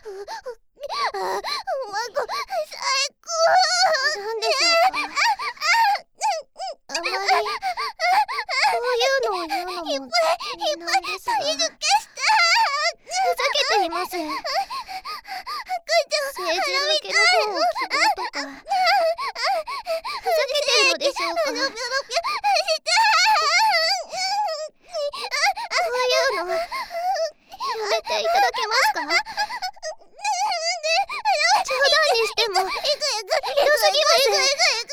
おまご、最高。 なんでしょうか。あまりこういうのを言うのもなんですが、 水抜けした。 ふざけていません。成人向けの本を希望とか、ふざけてるのでしょうか。こういうのやめていただけますか。冗談にしてもひどすぎます。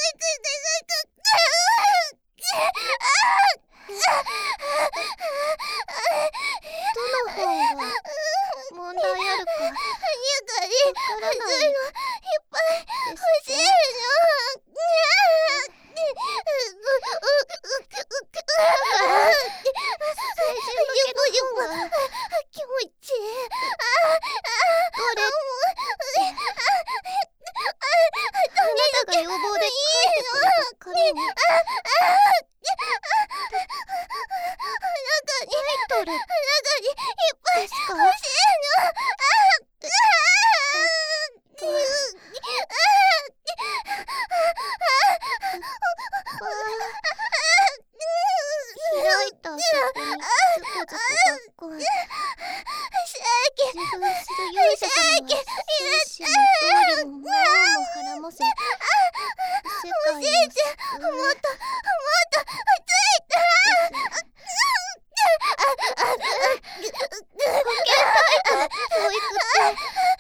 どの本が問題あるかわからないですか。成人向けの本は気持ちいい。 どれあなたが要望で書いてくれた紙にタイトルですか。開いた箱にズコズコがっこん。自分する勇者様は精神暴力も魔王も孕ませ世界を救う。 もっとついた。 保健体と教育って